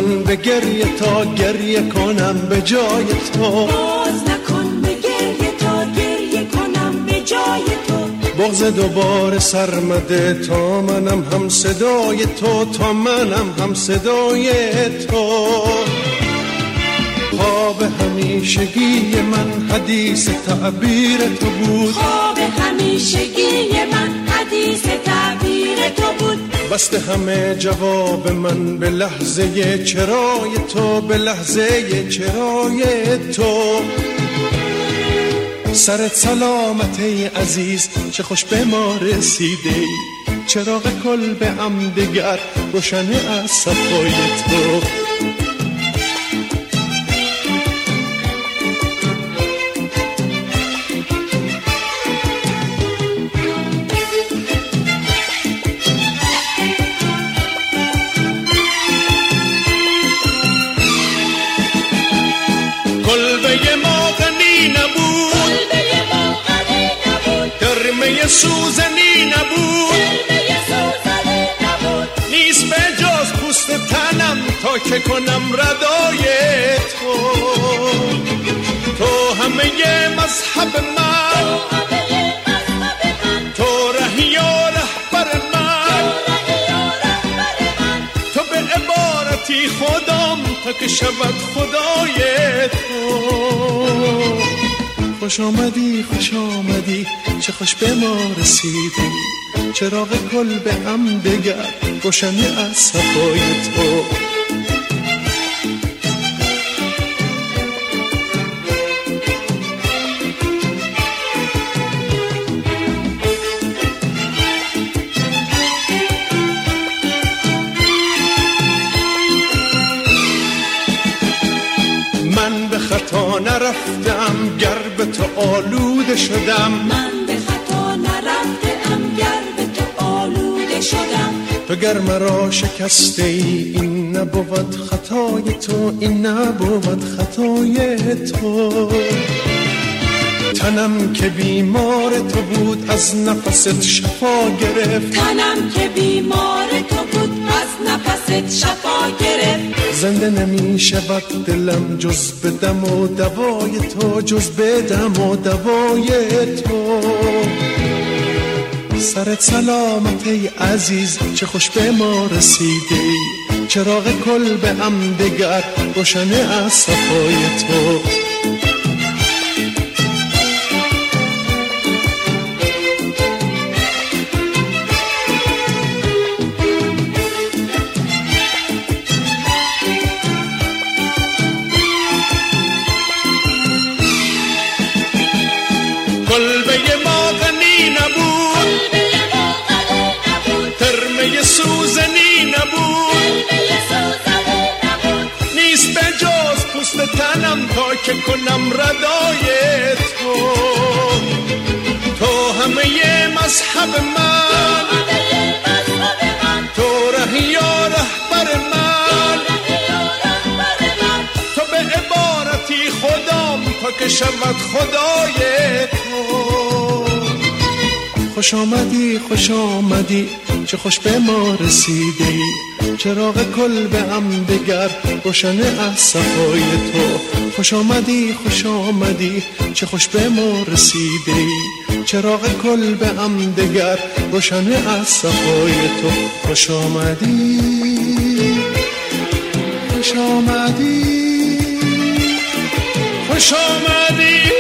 نکن به گریه تا گریه کنم به جای تو، باز نکن به گریه تا گریه کنم به جای تو. بغض دوباره سرمده تا منم هم صدای تو، تا منم هم صدای تو. خواب همیشگی من حدیث تعبیر تو بود، خواب همیشگی من حدیث تعبیر تو بود. بسته همه جواب من به لحظه چرای تو، به لحظه چرای تو. سرت سلامت ای عزیز، چه خوش به ما رسیده، چراغ کلبه‌ام دگر روشن از صفای تو. کلبه ما غنی نبود، گرمه سوزنی نبود، نیست به جز پوست تنم تا که کنم ردای تو. تو همه مذهب من، تو رهی و رهبر من، تو به عبارتی خودم تا که شود خدای تو. خوش آمدی خوش آمدی، چه خوش به ما رسیدی، چراغ کلبه‌ام دگر روشن از صفای تو. من به خطا نرفتم گر به تو آلوده شدم، من به خطا نرفتم گر به تو آلوده شدم. تو گر مرا شکسته ای این نبود خطای تو، این نبود خطای تو. تنم که بیمار تو بود از نفست شفا گرفت، تنم که بیمار تو بود از نفست شفا گرفت. زنده نمی شود دلم جز به دم و دوای تو، جز به دم و دوای تو. سرت سلامت ای عزیز، چه خوش به ما رسیده، چراغ کلبه‌ام دگر روشن از صفای تو. کلبه ما غنی نبود، ترمه سوزنی نبود، نیست به جز پوست تنم تا که کنم ردای تو. تو همه مذهب من، تو رهی و رهبر من، تو به عبارتی خودم تا که شود خدای تو. خوش آمدی خوش آمدی، چه خوش به ما رسیدی، چراغ کلبه‌ام دگر روشن از صفای تو. خوش آمدی خوش آمدی، چه خوش به ما رسیدی، چراغ کلبه‌ام دگر روشن از صفای تو. خوش آمدی خوش آمدی خوش آمدی